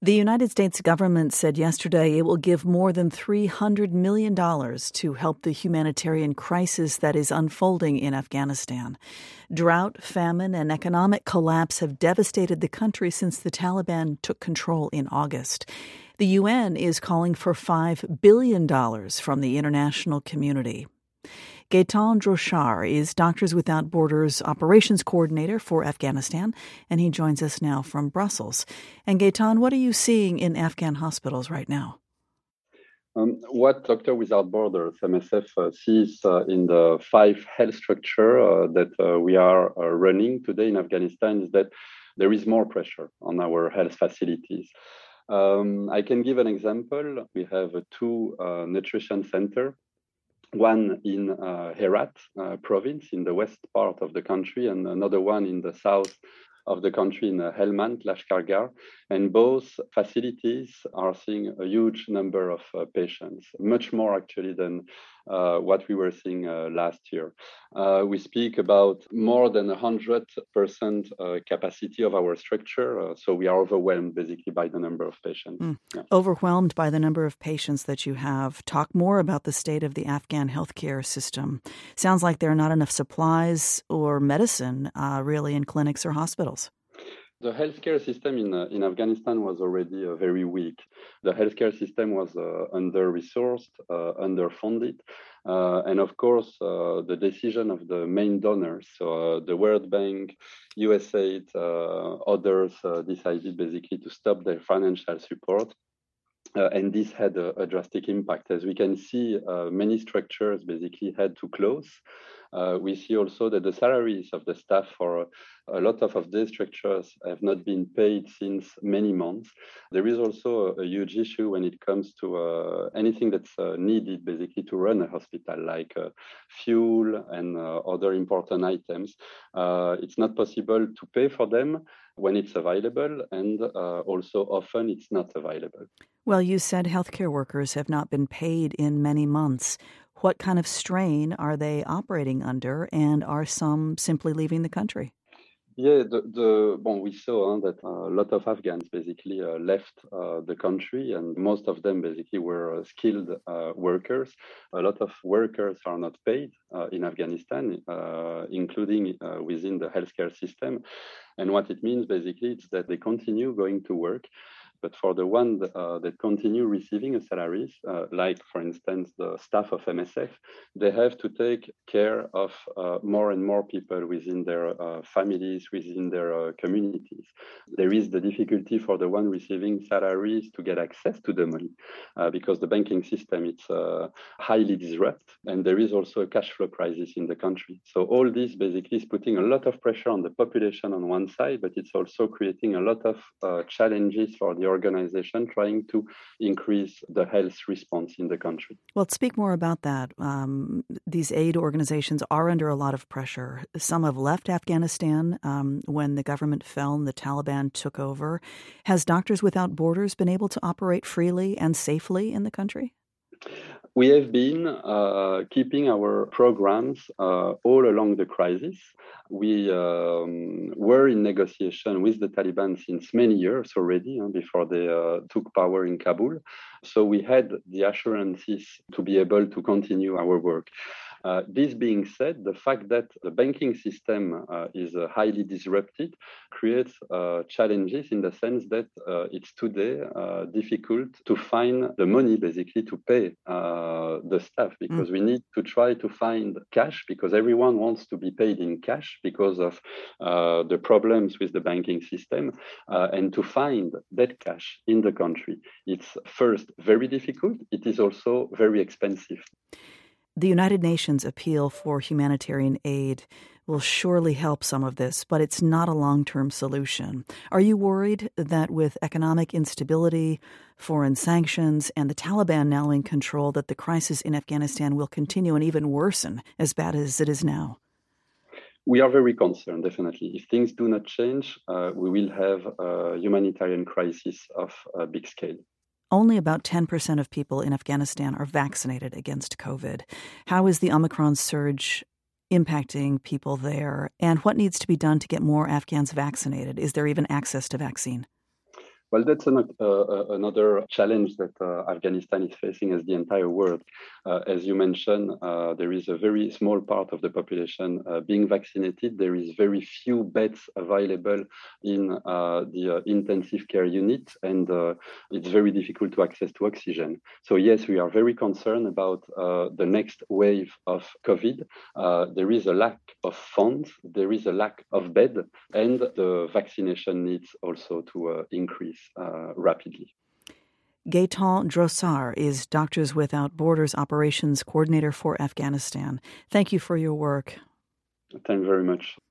The United States government said yesterday it will give more than $300 million to help the humanitarian crisis that is unfolding in Afghanistan. Drought, famine, and economic collapse have devastated the country since the Taliban took control in August. The UN is calling for $5 billion from the international community. Gaetan Drochar is Doctors Without Borders Operations Coordinator for Afghanistan, and he joins us now from Brussels. And Gaetan, what are you seeing in Afghan hospitals right now? What Doctors Without Borders, MSF, sees in the 5 health structure that we are running today in Afghanistan is that there is more pressure on our health facilities. I can give an example. We have 2 nutrition centers. One in Herat province in the west part of the country, and another one in the south of the country in Helmand, Lashkargah. And both facilities are seeing a huge number of patients, much more actually than what we were seeing last year. We speak about more than 100% capacity of our structure, so we are overwhelmed basically by the number of patients. Yeah. Overwhelmed by the number of patients that you have. Talk more about the state of the Afghan healthcare system. Sounds like there are not enough supplies or medicine really in clinics or hospitals. The healthcare system in Afghanistan was already very weak. The healthcare system was under-resourced, underfunded. And of course, the decision of the main donors, so the World Bank, USAID, others decided basically to stop their financial support. And this had a drastic impact. As we can see, many structures basically had to close. We see also that the salaries of the staff for a lot of these structures have not been paid since many months. There is also a huge issue when it comes to anything that's needed basically to run a hospital, like fuel and other important items. It's not possible to pay for them when it's available, and also often it's not available. Well, you said healthcare workers have not been paid in many months. What kind of strain are they operating under, and are some simply leaving the country? Yeah, we saw that a lot of Afghans basically left the country, and most of them basically were skilled workers. A lot of workers are not paid in Afghanistan, including within the healthcare system. And what it means basically is that they continue going to work. But for the ones that continue receiving salaries, like, for instance, the staff of MSF, they have to take care of more and more people within their families, within their communities. There is the difficulty for the one receiving salaries to get access to the money because the banking system is highly disrupted, and there is also a cash flow crisis in the country. So all this basically is putting a lot of pressure on the population on one side, but it's also creating a lot of challenges for the organization trying to increase the health response in the country. Well, speak more about that. These aid organizations are under a lot of pressure. Some have left Afghanistan when the government fell and the Taliban took over. Has Doctors Without Borders been able to operate freely and safely in the country? We have been keeping our programs all along the crisis. We were in negotiation with the Taliban since many years already, before they took power in Kabul. So we had the assurances to be able to continue our work. This being said, the fact that the banking system is highly disrupted creates challenges in the sense that it's today difficult to find the money basically to pay the staff, because we need to try to find cash, because everyone wants to be paid in cash because of the problems with the banking system, and to find that cash in the country. It's first very difficult. It is also very expensive. The United Nations appeal for humanitarian aid will surely help some of this, but it's not a long-term solution. Are you worried that with economic instability, foreign sanctions, and the Taliban now in control, that the crisis in Afghanistan will continue and even worsen as bad as it is now? We are very concerned, definitely. If things do not change, we will have a humanitarian crisis of a big scale. Only about 10% of people in Afghanistan are vaccinated against COVID. How is the Omicron surge impacting people there? And what needs to be done to get more Afghans vaccinated? Is there even access to vaccine? Well, that's another challenge that Afghanistan is facing as the entire world. As you mentioned, there is a very small part of the population being vaccinated. There is very few beds available in the intensive care unit, and it's very difficult to access to oxygen. So yes, we are very concerned about the next wave of COVID. There is a lack of funds, there is a lack of bed, and the vaccination needs also to increase rapidly. Gaëtan Drossard is Doctors Without Borders Operations Coordinator for Afghanistan. Thank you for your work. Thank you very much.